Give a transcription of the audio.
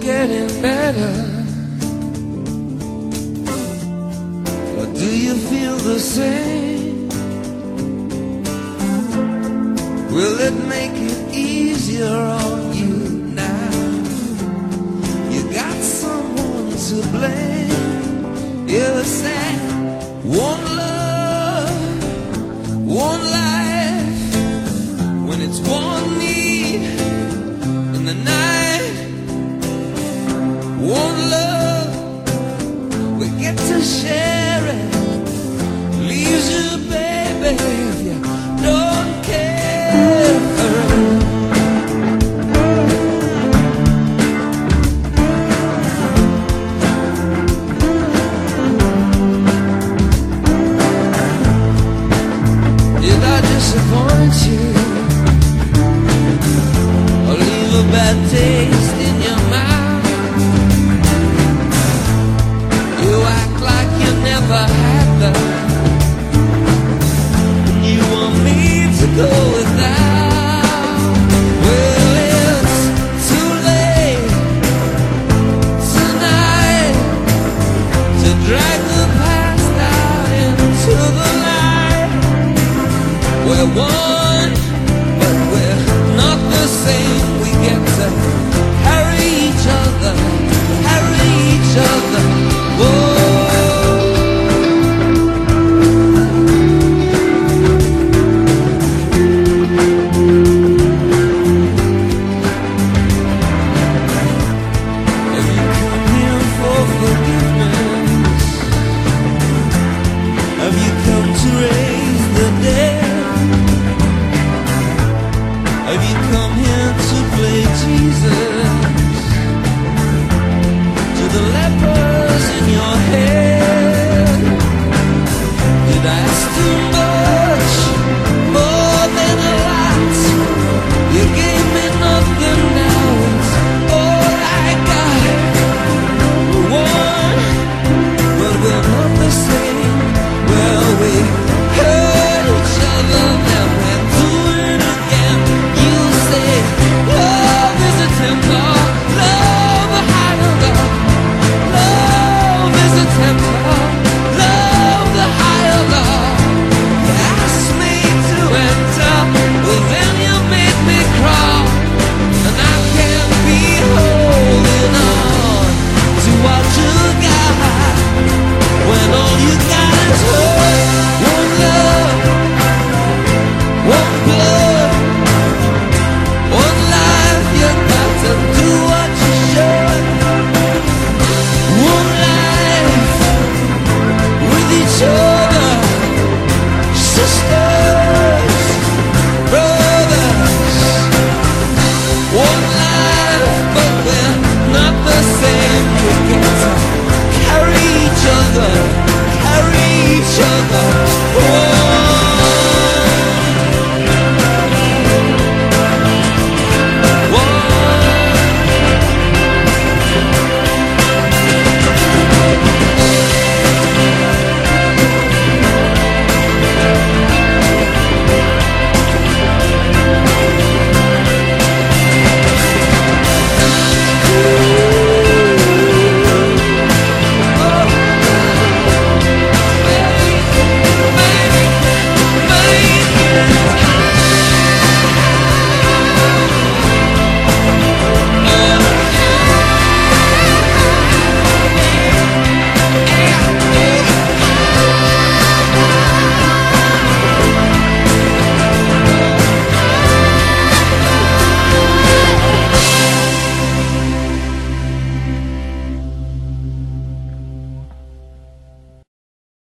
getting better? Or do you feel the same? Will it make it easier on you now? You got someone to blame. You said one love, one life, when it's one need in the night. One love, we get to share it. Leaves you, baby, if you don't care. Did I disappoint you, or leave a bad taste in your mouth? You act like you never had that. You want me to go without. Well, it's too late tonight to drag the past out into the light. We're one, but we're not the same. We get to carry each other, carry each other. Whoa. Have you come here for forgiveness? Have you come to raise the dead? Have you come here to play Jesus to the lepers in your head? Did I ask too